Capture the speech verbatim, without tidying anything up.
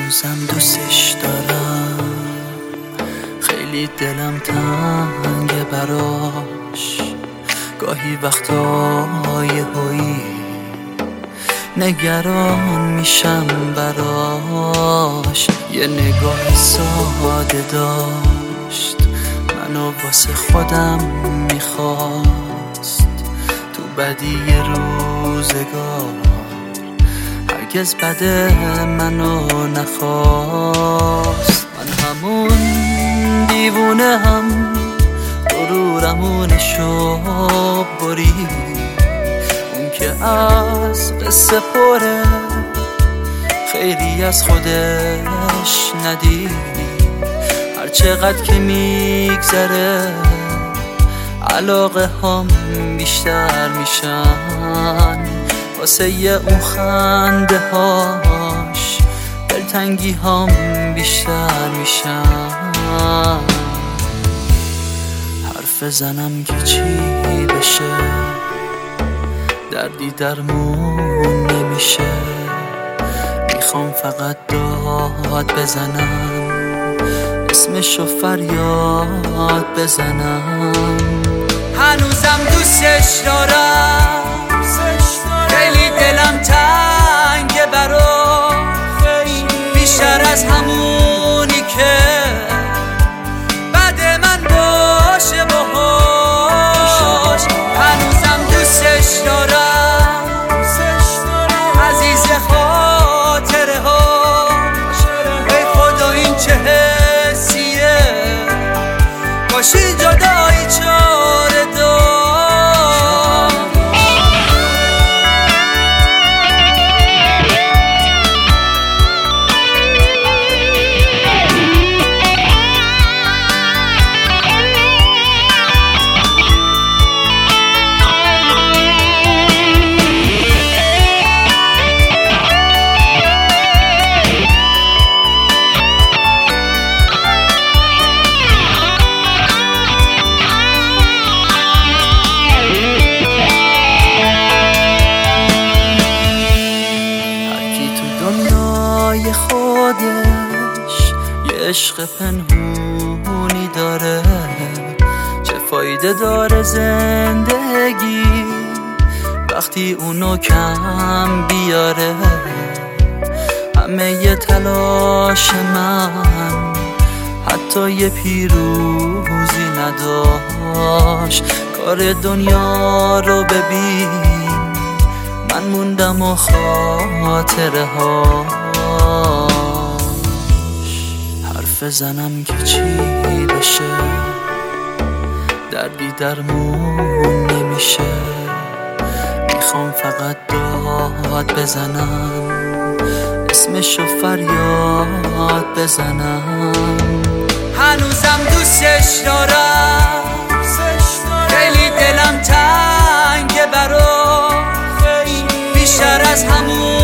هنوزم دوستش دارم، خیلی دلم تنگه براش. گاهی وقتای هایی نگران میشم براش. یه نگاه ساده داشت، منو واسه خودم میخواست. تو بدی روزگار هرگز بده منو نخواست. من همون دیوونه هم غرورمونشو برید، اون که از قصه پره خیلی از خودش ندید. هر چقدر که میگذره علاقه هم بیشتر میشن، واسه یه اون خنده هاش دلتنگی هم بیشتر میشن. حرف زنم که چی بشه، دردی درمون نمیشه. میخوام فقط داد بزنم، اسمشو فریاد بزنم. هنوزم دوستش دارم، خیلی دلم تنگه براش. بیشتر از همونی که بعد من باشه باهاش. هنوزم دوستش دارم، عزیز خاطره هاش. ای خدا این چه حسیه، باشی جدایی چاره دار. خودش یه عشق پنهونی داره، چه فایده داره زندگی وقتی اونو کم بیاره. همه یه تلاش من حتی یه پیروزی نداشت. کار دنیا رو ببین، من موندم و خاطره هاش. حرف زنم که چی بشه، دردی درمون نمیشه. میخوام فقط داد بزنم، اسمشو فریاد بزنم. هنوزم دوستش دارم، خیلی دلم تنگه براش. بیشتر از همون